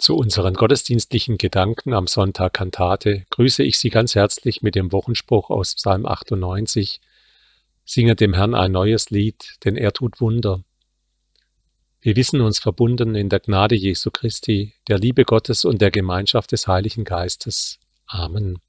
Zu unseren gottesdienstlichen Gedanken am Sonntag Kantate grüße ich Sie ganz herzlich mit dem Wochenspruch aus Psalm 98. Singe dem Herrn ein neues Lied, denn er tut Wunder. Wir wissen uns verbunden in der Gnade Jesu Christi, der Liebe Gottes und der Gemeinschaft des Heiligen Geistes. Amen.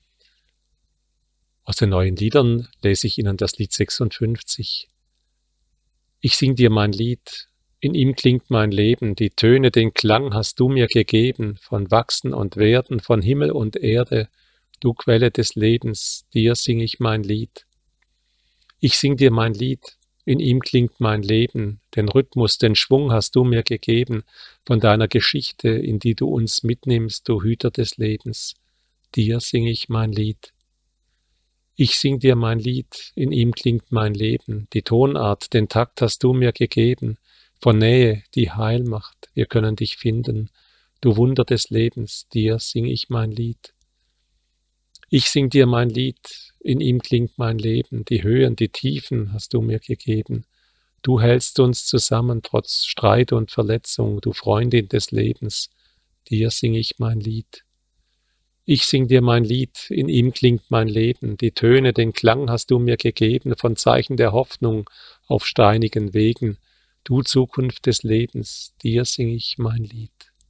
Aus den neuen Liedern lese ich Ihnen das Lied 56. Ich sing dir mein Lied, in ihm klingt mein Leben, die Töne, den Klang hast du mir gegeben, von Wachsen und Werden, von Himmel und Erde, du Quelle des Lebens, dir sing ich mein Lied. Ich sing dir mein Lied, in ihm klingt mein Leben, den Rhythmus, den Schwung hast du mir gegeben, von deiner Geschichte, in die du uns mitnimmst, du Hüter des Lebens, dir sing ich mein Lied. Ich sing dir mein Lied, in ihm klingt mein Leben, die Tonart, den Takt hast du mir gegeben, von Nähe, die Heil macht, wir können dich finden, du Wunder des Lebens, dir sing ich mein Lied. Ich sing dir mein Lied, in ihm klingt mein Leben, die Höhen, die Tiefen hast du mir gegeben, du hältst uns zusammen trotz Streit und Verletzung, du Freundin des Lebens, dir sing ich mein Lied. Ich sing dir mein Lied, in ihm klingt mein Leben, die Töne, den Klang hast du mir gegeben, von Zeichen der Hoffnung auf steinigen Wegen, du Zukunft des Lebens, dir sing ich mein Lied.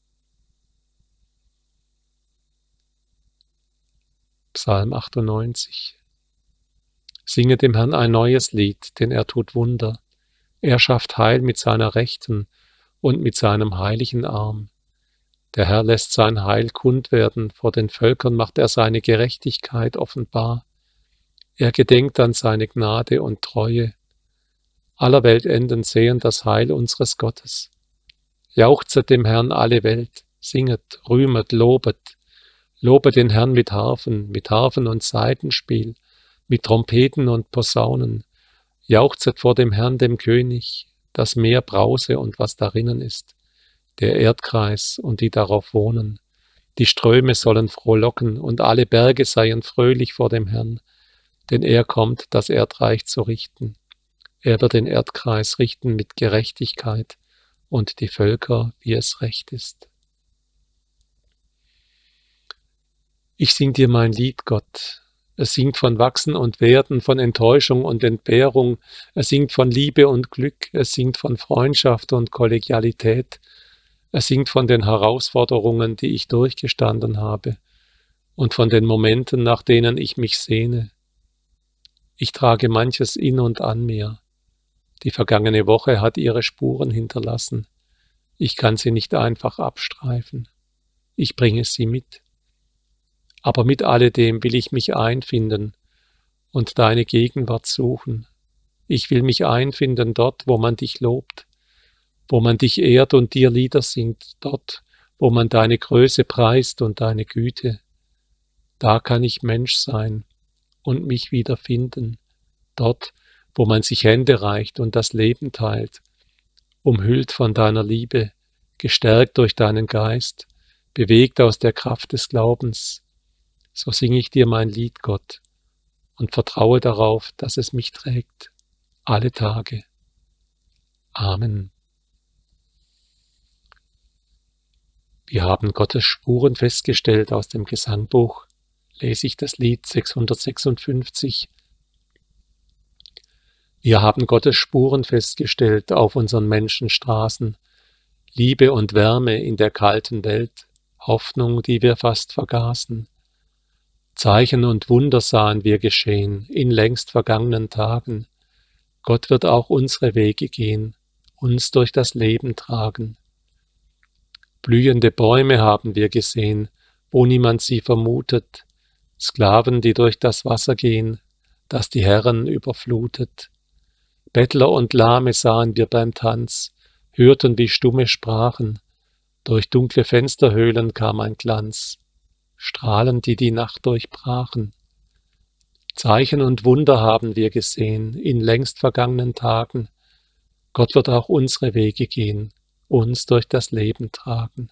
Psalm 98. Singe dem Herrn ein neues Lied, denn er tut Wunder. Er schafft Heil mit seiner Rechten und mit seinem heiligen Arm. Der Herr lässt sein Heil kund werden, vor den Völkern macht er seine Gerechtigkeit offenbar. Er gedenkt an seine Gnade und Treue. Aller Weltenden sehen das Heil unseres Gottes. Jauchzet dem Herrn alle Welt, singet, rühmet, lobet. Lobet den Herrn mit Harfen und Saitenspiel, mit Trompeten und Posaunen. Jauchzet vor dem Herrn, dem König, das Meer brause und was darinnen ist, der Erdkreis und die darauf wohnen. Die Ströme sollen frohlocken und alle Berge seien fröhlich vor dem Herrn, denn er kommt, das Erdreich zu richten. Er wird den Erdkreis richten mit Gerechtigkeit und die Völker, wie es recht ist. Ich sing dir mein Lied, Gott. Es singt von Wachsen und Werden, von Enttäuschung und Entbehrung. Es singt von Liebe und Glück. Es singt von Freundschaft und Kollegialität. Es singt von den Herausforderungen, die ich durchgestanden habe und von den Momenten, nach denen ich mich sehne. Ich trage manches in und an mir. Die vergangene Woche hat ihre Spuren hinterlassen. Ich kann sie nicht einfach abstreifen. Ich bringe sie mit. Aber mit alledem will ich mich einfinden und deine Gegenwart suchen. Ich will mich einfinden dort, wo man dich lobt, wo man dich ehrt und dir Lieder singt, dort, wo man deine Größe preist und deine Güte. Da kann ich Mensch sein und mich wiederfinden, dort, wo man sich Hände reicht und das Leben teilt, umhüllt von deiner Liebe, gestärkt durch deinen Geist, bewegt aus der Kraft des Glaubens. So singe ich dir mein Lied, Gott, und vertraue darauf, dass es mich trägt, alle Tage. Amen. Wir haben Gottes Spuren festgestellt aus dem Gesangbuch, lese ich das Lied 656. Wir haben Gottes Spuren festgestellt auf unseren Menschenstraßen, Liebe und Wärme in der kalten Welt, Hoffnung, die wir fast vergaßen. Zeichen und Wunder sahen wir geschehen in längst vergangenen Tagen. Gott wird auch unsere Wege gehen, uns durch das Leben tragen. Blühende Bäume haben wir gesehen, wo niemand sie vermutet, Sklaven, die durch das Wasser gehen, das die Herren überflutet. Bettler und Lahme sahen wir beim Tanz, hörten, wie Stumme sprachen, durch dunkle Fensterhöhlen kam ein Glanz, Strahlen, die die Nacht durchbrachen. Zeichen und Wunder haben wir gesehen in längst vergangenen Tagen. Gott wird auch unsere Wege gehen, uns durch das Leben tragen.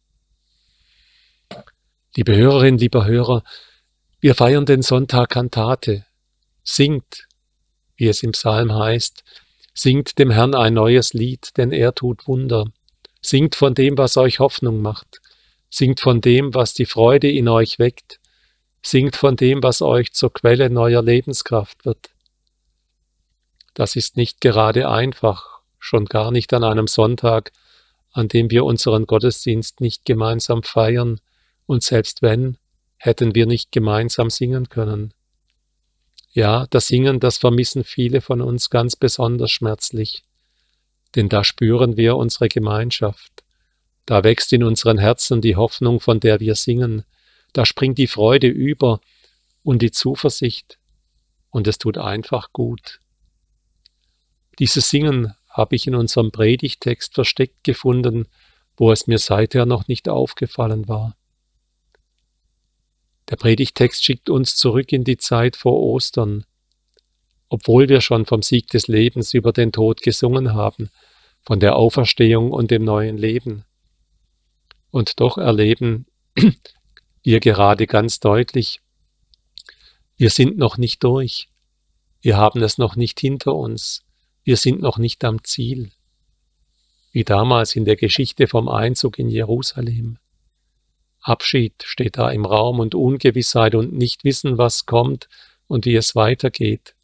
Liebe Hörerin, lieber Hörer, wir feiern den Sonntag Kantate. Singt, wie es im Psalm heißt, singt dem Herrn ein neues Lied, denn er tut Wunder. Singt von dem, was euch Hoffnung macht. Singt von dem, was die Freude in euch weckt. Singt von dem, was euch zur Quelle neuer Lebenskraft wird. Das ist nicht gerade einfach, schon gar nicht an einem Sonntag, an dem wir unseren Gottesdienst nicht gemeinsam feiern, und selbst wenn, hätten wir nicht gemeinsam singen können. Ja, das Singen, das vermissen viele von uns ganz besonders schmerzlich, denn da spüren wir unsere Gemeinschaft. Da wächst in unseren Herzen die Hoffnung, von der wir singen. Da springt die Freude über und die Zuversicht, und es tut einfach gut. Dieses Singen habe ich in unserem Predigtext versteckt gefunden, wo es mir seither noch nicht aufgefallen war. Der Predigtext schickt uns zurück in die Zeit vor Ostern. Obwohl wir schon vom Sieg des Lebens über den Tod gesungen haben, von der Auferstehung und dem neuen Leben. Und doch erleben wir gerade ganz deutlich, wir sind noch nicht durch. Wir haben es noch nicht hinter uns. Wir sind noch nicht am Ziel. Wie damals in der Geschichte vom Einzug in Jerusalem. Abschied steht da im Raum und Ungewissheit und nicht wissen, was kommt und wie es weitergeht.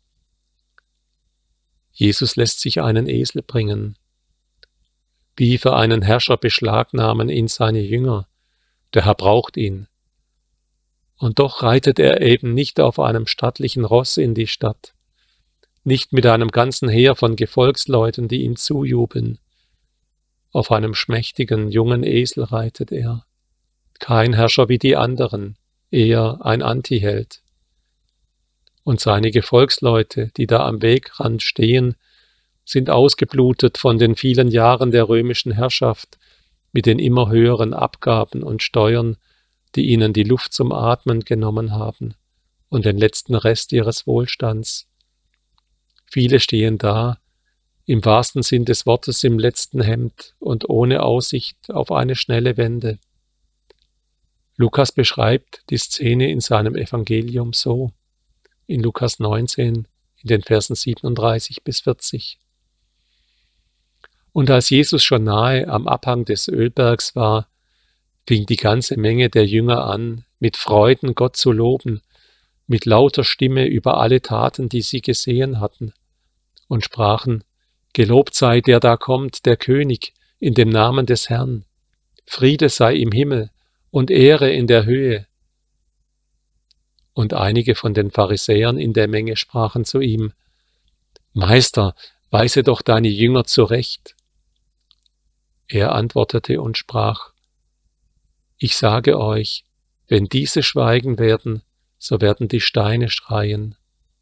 Jesus lässt sich einen Esel bringen. Wie für einen Herrscher beschlagnahmen ihn seine Jünger. Der Herr braucht ihn. Und doch reitet er eben nicht auf einem stattlichen Ross in die Stadt, nicht mit einem ganzen Heer von Gefolgsleuten, die ihm zujubeln. Auf einem schmächtigen, jungen Esel reitet er. Kein Herrscher wie die anderen, eher ein Antiheld. Und seine Gefolgsleute, die da am Wegrand stehen, sind ausgeblutet von den vielen Jahren der römischen Herrschaft mit den immer höheren Abgaben und Steuern, die ihnen die Luft zum Atmen genommen haben und den letzten Rest ihres Wohlstands. Viele stehen da, im wahrsten Sinn des Wortes im letzten Hemd und ohne Aussicht auf eine schnelle Wende. Lukas beschreibt die Szene in seinem Evangelium so, in Lukas 19, in den Versen 37 bis 40. Und als Jesus schon nahe am Abhang des Ölbergs war, fing die ganze Menge der Jünger an, mit Freuden Gott zu loben, mit lauter Stimme über alle Taten, die sie gesehen hatten, und sprachen: Gelobt sei der da kommt, der König, in dem Namen des Herrn. Friede sei im Himmel und Ehre in der Höhe. Und einige von den Pharisäern in der Menge sprachen zu ihm: Meister, weise doch deine Jünger zurecht. Er antwortete und sprach: Ich sage euch, wenn diese schweigen werden, so werden die Steine schreien.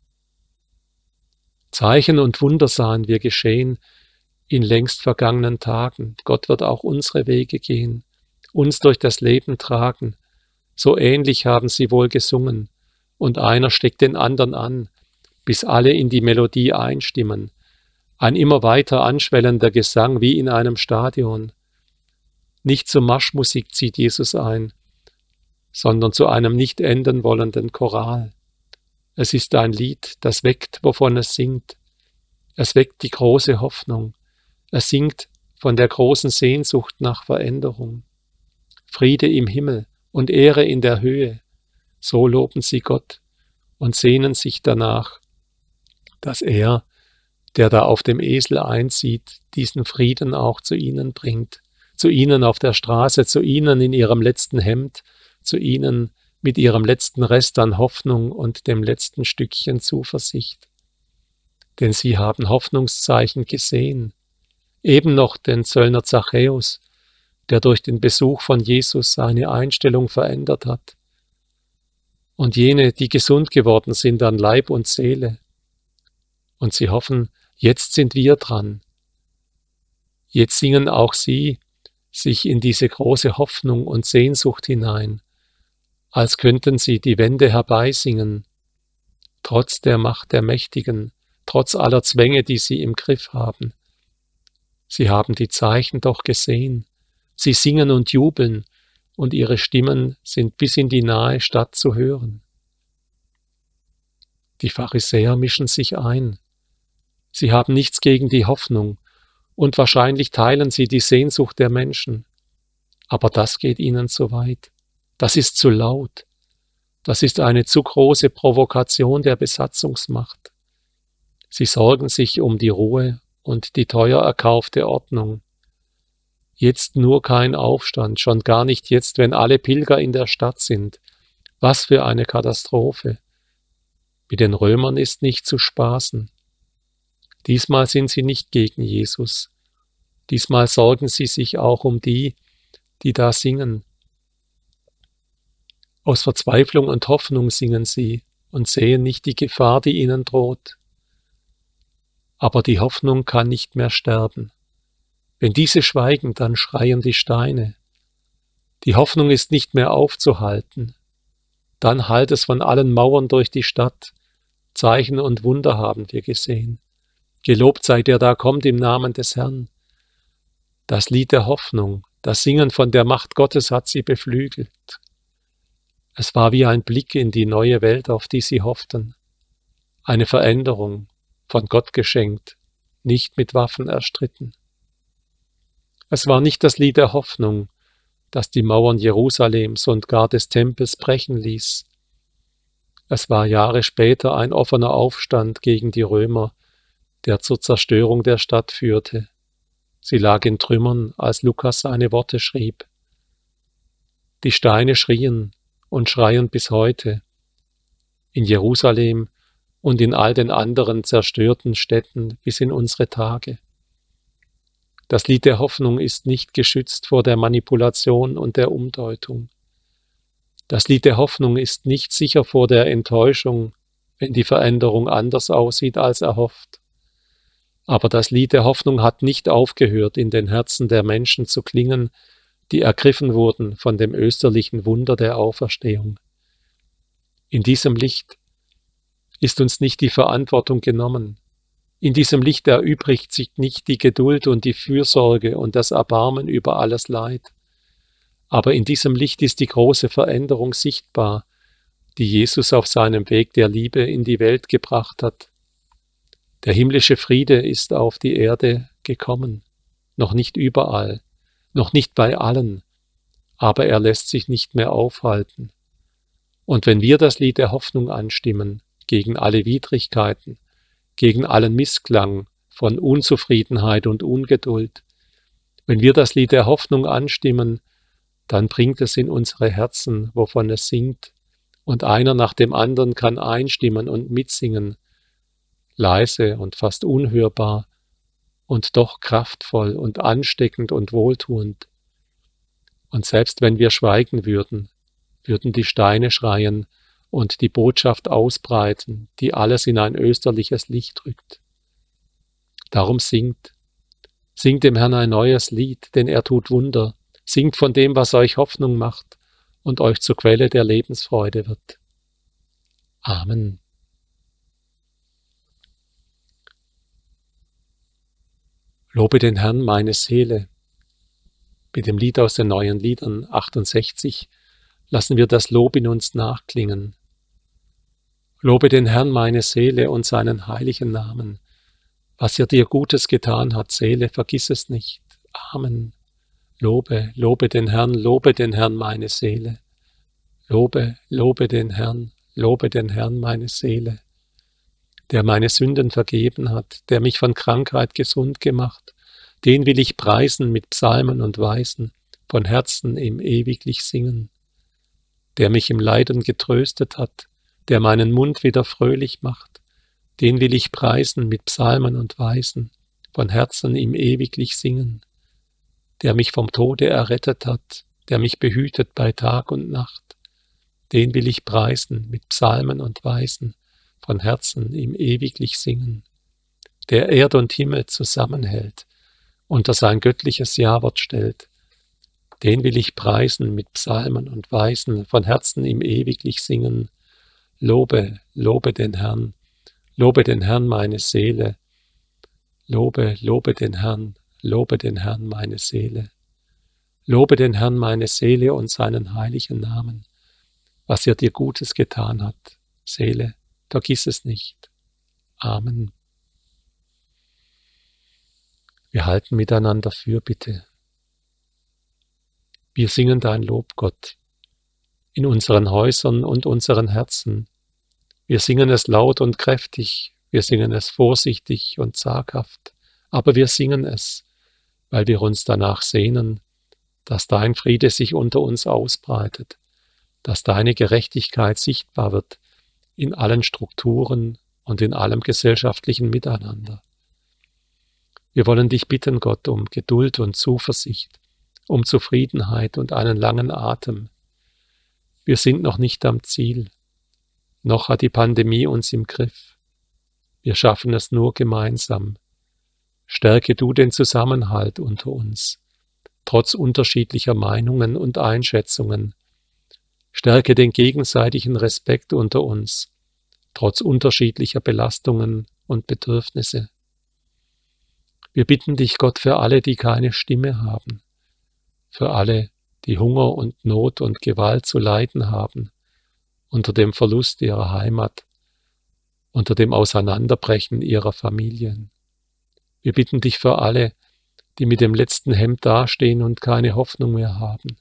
Zeichen und Wunder sahen wir geschehen in längst vergangenen Tagen. Gott wird auch unsere Wege gehen, uns durch das Leben tragen. So ähnlich haben sie wohl gesungen, und einer steckt den anderen an, bis alle in die Melodie einstimmen. Ein immer weiter anschwellender Gesang wie in einem Stadion. Nicht zur Marschmusik zieht Jesus ein, sondern zu einem nicht enden wollenden Choral. Es ist ein Lied, das weckt, wovon es singt. Es weckt die große Hoffnung. Es singt von der großen Sehnsucht nach Veränderung. Friede im Himmel und Ehre in der Höhe. So loben sie Gott und sehnen sich danach, dass er, der da auf dem Esel einzieht, diesen Frieden auch zu ihnen bringt. Zu ihnen auf der Straße, zu ihnen in ihrem letzten Hemd, zu ihnen mit ihrem letzten Rest an Hoffnung und dem letzten Stückchen Zuversicht. Denn sie haben Hoffnungszeichen gesehen, eben noch den Zöllner Zachäus, der durch den Besuch von Jesus seine Einstellung verändert hat. Und jene, die gesund geworden sind an Leib und Seele. Und sie hoffen, jetzt sind wir dran. Jetzt singen auch sie sich in diese große Hoffnung und Sehnsucht hinein, als könnten sie die Wende herbeisingen, trotz der Macht der Mächtigen, trotz aller Zwänge, die sie im Griff haben. Sie haben die Zeichen doch gesehen, sie singen und jubeln, und ihre Stimmen sind bis in die nahe Stadt zu hören. Die Pharisäer mischen sich ein. Sie haben nichts gegen die Hoffnung, und wahrscheinlich teilen sie die Sehnsucht der Menschen. Aber das geht ihnen zu weit. Das ist zu laut. Das ist eine zu große Provokation der Besatzungsmacht. Sie sorgen sich um die Ruhe und die teuer erkaufte Ordnung. Jetzt nur kein Aufstand, schon gar nicht jetzt, wenn alle Pilger in der Stadt sind. Was für eine Katastrophe. Mit den Römern ist nicht zu spaßen. Diesmal sind sie nicht gegen Jesus. Diesmal sorgen sie sich auch um die, die da singen. Aus Verzweiflung und Hoffnung singen sie und sehen nicht die Gefahr, die ihnen droht. Aber die Hoffnung kann nicht mehr sterben. Wenn diese schweigen, dann schreien die Steine. Die Hoffnung ist nicht mehr aufzuhalten. Dann hallt es von allen Mauern durch die Stadt. Zeichen und Wunder haben wir gesehen. Gelobt sei der da kommt im Namen des Herrn. Das Lied der Hoffnung, das Singen von der Macht Gottes hat sie beflügelt. Es war wie ein Blick in die neue Welt, auf die sie hofften. Eine Veränderung, von Gott geschenkt, nicht mit Waffen erstritten. Es war nicht das Lied der Hoffnung, das die Mauern Jerusalems und gar des Tempels brechen ließ. Es war Jahre später ein offener Aufstand gegen die Römer, der zur Zerstörung der Stadt führte. Sie lag in Trümmern, als Lukas seine Worte schrieb. Die Steine schrien und schreien bis heute. In Jerusalem und in all den anderen zerstörten Städten bis in unsere Tage. Das Lied der Hoffnung ist nicht geschützt vor der Manipulation und der Umdeutung. Das Lied der Hoffnung ist nicht sicher vor der Enttäuschung, wenn die Veränderung anders aussieht als erhofft. Aber das Lied der Hoffnung hat nicht aufgehört, in den Herzen der Menschen zu klingen, die ergriffen wurden von dem österlichen Wunder der Auferstehung. In diesem Licht ist uns nicht die Verantwortung genommen. In diesem Licht erübrigt sich nicht die Geduld und die Fürsorge und das Erbarmen über alles Leid. Aber in diesem Licht ist die große Veränderung sichtbar, die Jesus auf seinem Weg der Liebe in die Welt gebracht hat. Der himmlische Friede ist auf die Erde gekommen, noch nicht überall, noch nicht bei allen, aber er lässt sich nicht mehr aufhalten. Und wenn wir das Lied der Hoffnung anstimmen, gegen alle Widrigkeiten, gegen allen Missklang von Unzufriedenheit und Ungeduld, wenn wir das Lied der Hoffnung anstimmen, dann bringt es in unsere Herzen, wovon es singt, und einer nach dem anderen kann einstimmen und mitsingen, leise und fast unhörbar und doch kraftvoll und ansteckend und wohltuend. Und selbst wenn wir schweigen würden, würden die Steine schreien und die Botschaft ausbreiten, die alles in ein österliches Licht rückt. Darum singt dem Herrn ein neues Lied, denn er tut Wunder. Singt von dem, was euch Hoffnung macht und euch zur Quelle der Lebensfreude wird. Amen. Lobe den Herrn, meine Seele. Mit dem Lied aus den neuen Liedern 68 lassen wir das Lob in uns nachklingen. Lobe den Herrn, meine Seele, und seinen heiligen Namen. Was er dir Gutes getan hat, Seele, vergiss es nicht. Amen. Lobe den Herrn, meine Seele. Lobe den Herrn, meine Seele. Der meine Sünden vergeben hat, der mich von Krankheit gesund gemacht, den will ich preisen mit Psalmen und Weisen, von Herzen ihm ewiglich singen. Der mich im Leiden getröstet hat, der meinen Mund wieder fröhlich macht, den will ich preisen mit Psalmen und Weisen, von Herzen ihm ewiglich singen. Der mich vom Tode errettet hat, der mich behütet bei Tag und Nacht, den will ich preisen mit Psalmen und Weisen, von Herzen ihm ewiglich singen. Der Erd und Himmel zusammenhält, unter sein göttliches Ja-Wort stellt, den will ich preisen mit Psalmen und Weisen, von Herzen ihm ewiglich singen. Lobe den Herrn, meine Seele. Lobe den Herrn, meine Seele. Lobe den Herrn, meine Seele, und seinen heiligen Namen, was er dir Gutes getan hat. Seele, vergiss es nicht. Amen. Wir halten miteinander Fürbitte. Wir singen dein Lob, Gott, in unseren Häusern und unseren Herzen. Wir singen es laut und kräftig, wir singen es vorsichtig und zaghaft, aber wir singen es, weil wir uns danach sehnen, dass dein Friede sich unter uns ausbreitet, dass deine Gerechtigkeit sichtbar wird in allen Strukturen und in allem gesellschaftlichen Miteinander. Wir wollen dich bitten, Gott, um Geduld und Zuversicht, um Zufriedenheit und einen langen Atem. Wir sind noch nicht am Ziel, noch hat die Pandemie uns im Griff. Wir schaffen es nur gemeinsam. Stärke du den Zusammenhalt unter uns, trotz unterschiedlicher Meinungen und Einschätzungen. Stärke den gegenseitigen Respekt unter uns, trotz unterschiedlicher Belastungen und Bedürfnisse. Wir bitten dich, Gott, für alle, die keine Stimme haben, für alle, die Hunger und Not und Gewalt zu leiden haben, unter dem Verlust ihrer Heimat, unter dem Auseinanderbrechen ihrer Familien. Wir bitten dich für alle, die mit dem letzten Hemd dastehen und keine Hoffnung mehr haben.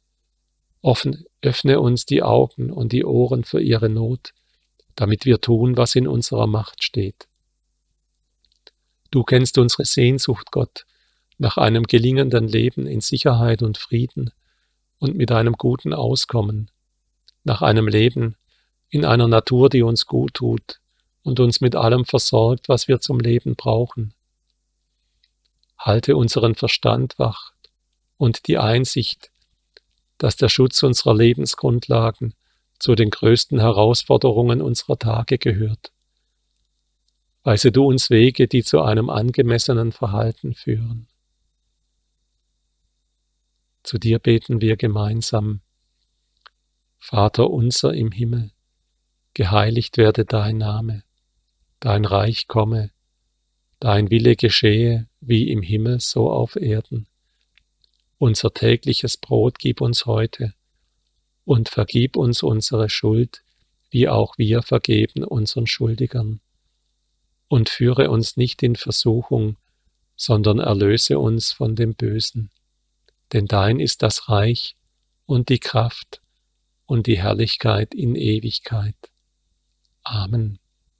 Öffne uns die Augen und die Ohren für ihre Not, damit wir tun, was in unserer Macht steht. Du kennst unsere Sehnsucht, Gott, nach einem gelingenden Leben in Sicherheit und Frieden und mit einem guten Auskommen, nach einem Leben in einer Natur, die uns gut tut und uns mit allem versorgt, was wir zum Leben brauchen. Halte unseren Verstand wach und die Einsicht, dass der Schutz unserer Lebensgrundlagen zu den größten Herausforderungen unserer Tage gehört. Weise du uns Wege, die zu einem angemessenen Verhalten führen. Zu dir beten wir gemeinsam. Vater unser im Himmel, geheiligt werde dein Name, dein Reich komme, dein Wille geschehe, wie im Himmel so auf Erden. Unser tägliches Brot gib uns heute und vergib uns unsere Schuld, wie auch wir vergeben unseren Schuldigern. Und führe uns nicht in Versuchung, sondern erlöse uns von dem Bösen. Denn dein ist das Reich und die Kraft und die Herrlichkeit in Ewigkeit. Amen.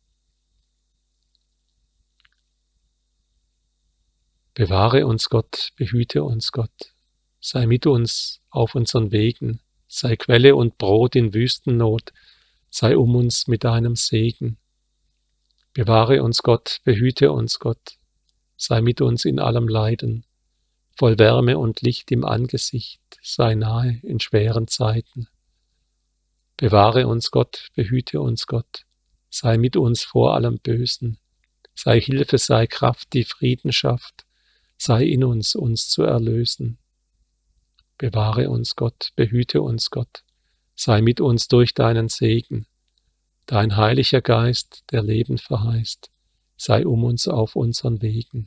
Bewahre uns Gott, behüte uns Gott, sei mit uns auf unseren Wegen, sei Quelle und Brot in Wüstennot, sei um uns mit deinem Segen. Bewahre uns Gott, behüte uns Gott, sei mit uns in allem Leiden, voll Wärme und Licht im Angesicht, sei nahe in schweren Zeiten. Bewahre uns Gott, behüte uns Gott, sei mit uns vor allem Bösen, sei Hilfe, sei Kraft, die Frieden schafft, sei in uns, uns zu erlösen. Bewahre uns Gott, behüte uns Gott, sei mit uns durch deinen Segen, dein heiliger Geist, der Leben verheißt, sei um uns auf unseren Wegen.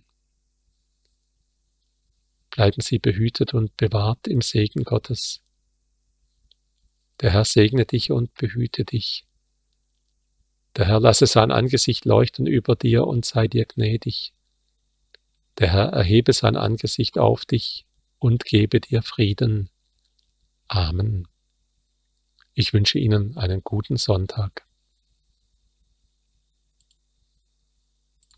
Bleiben Sie behütet und bewahrt im Segen Gottes. Der Herr segne dich und behüte dich. Der Herr lasse sein Angesicht leuchten über dir und sei dir gnädig. Der Herr erhebe sein Angesicht auf dich und gebe dir Frieden. Amen. Ich wünsche Ihnen einen guten Sonntag.